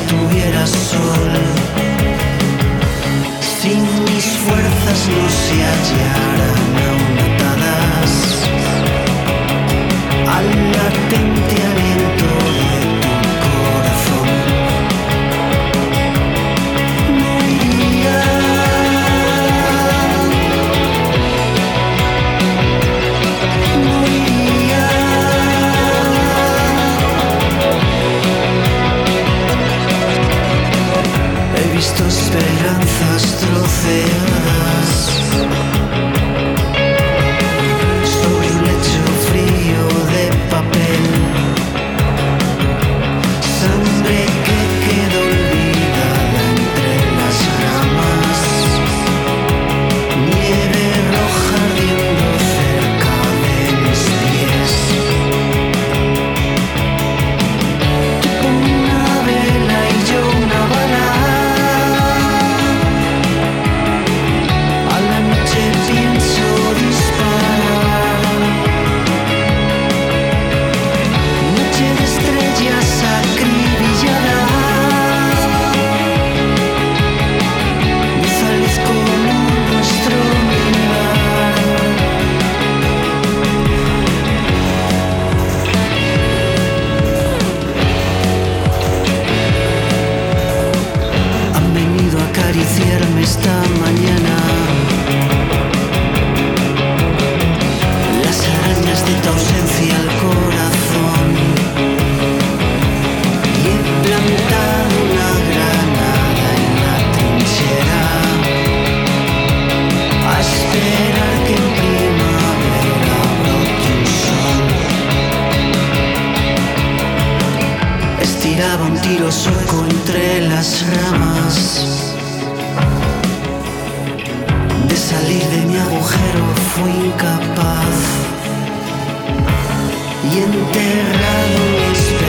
tuviera sol. Si mis fuerzas no se hallaran aún atadas al latente aliento de tu corazón, no iría. No iría. He visto esperanzas troceadas sobre un lecho frío de papel, sangre que quedó olvidada entre las ramas, nieve roja ardiendo cerca de mis pies. Tú una vela y yo una bala. A la noche pienso disparar. Noche de estrellas acribillada. Sales como nuestro mirar. Han venido a acariciarme esta mañana las arañas de tu ausencia al corazón, y he plantado una granada en la trinchera a esperar que en primavera brote un sol. Estiraba un tiro sueco entre las ramas. De salir de mi agujero fui incapaz, y enterrado en mi esperanza